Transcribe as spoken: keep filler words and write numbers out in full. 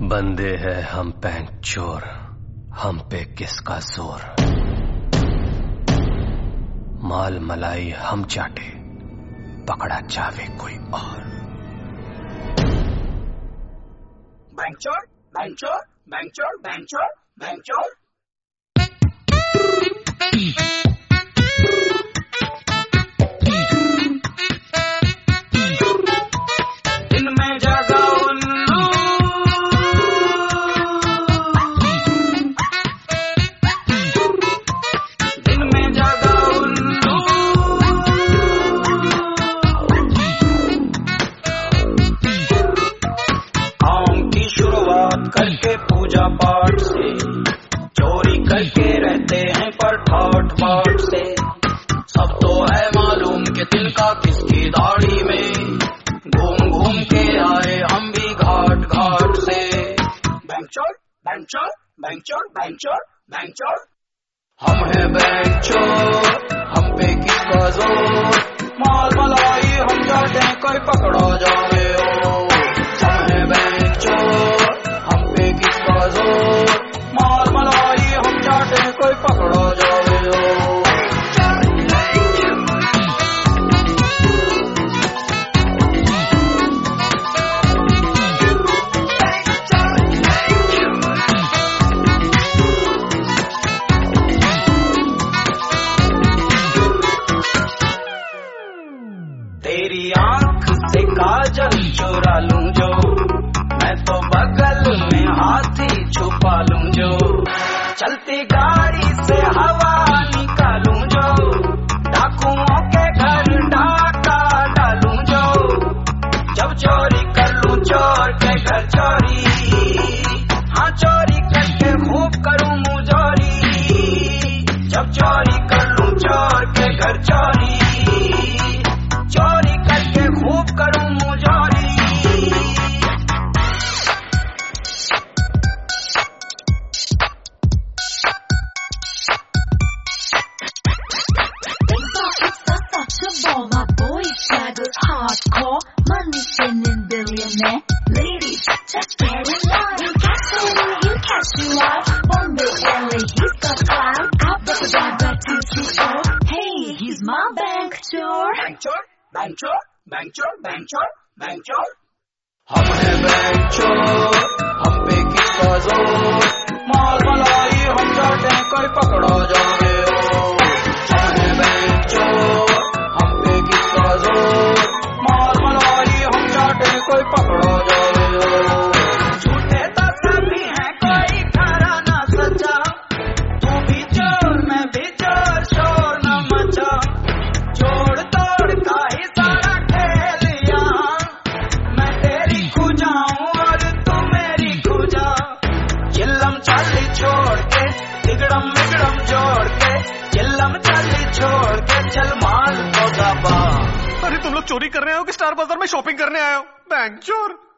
बंदे हैं हम बैंक चोर, हम पे किसका जोर। माल मलाई हम चाटे, पकड़ा जावे कोई और। बैंक चोर, बैंक चोर, बैंक चोर, बैंक चोर, बैंक चोर। दिन में जागा उल्लू, दिन में जागा उल्लू, काम की शुरुआत करके पूजा पाठ से, चोरी करके रहते हैं पर ठाठ बाट से। सब तो है मालूम कि तिनका किसकी दाढ़ी में, घूम घूम के आए हम भी घाट घाट से। बैंक चोर, बैंक चोर, बैंक चोर, बैंक चोर, बैंक चोर। हम है बैंक चोर, हम पे किसका जोर। माल मलाई हम जाते कोई पकड़ा जावे ओ। हम है बैंक चोर, हम पे किसका जोर। माल मलाई हम जाते कोई पकड़ा जावे ओ। तेरी आंख से काजल चुरा लूं जो, मैं तो बगल में हाथी छुपा लूं जो। चलती गाड़ी से हवा निकालूं जो, डाकुओं के घर डाका डालूं जो। जब चोरी कर लूं चोर के घर चोरी, हाँ चोरी करके खूब करूं मुजोरी। जब चोरी कर लूं चोर के घर चोरी, चोरी करके खूब करूं मुजोरी। My boy swagger's hardcore, money spinning billionaire. Ladies, just get in line. Catch him, you catch you out. Bombay, L A, he's got clout. Abracadabra, two two four. Hey, he's my bank chor. Bank चोर, bank चोर, bank चोर, bank चोर, bank चोर। हम है bank चोर, हम पे किसका जोर। माल मलाई हम जाते कोई पकड़ा जावे ओ। हम है बैंक चोर, हम पे किसका जोर। माल मलाई हम जाते कोई पकड़ा जावे ओ। झूठे तो सभी हैं कोई खरा ना सच्चा, तू भी चोर मैं भी चोर, शोर न मचा। जोड़ तोड़ का ही सारा खेल यहाँ, मैं तेरी खुजाऊं और तू मेरी खुजा। चिल्लम चाली छोड़ के, तिगड़म मिगड़म जोड़ के, चिल्लम चाली छोड़ के चल माल को दबा। अरे तुम लोग चोरी कर रहे हो कि स्टार बाजार में शॉपिंग करने आए हो? बैंक चोर।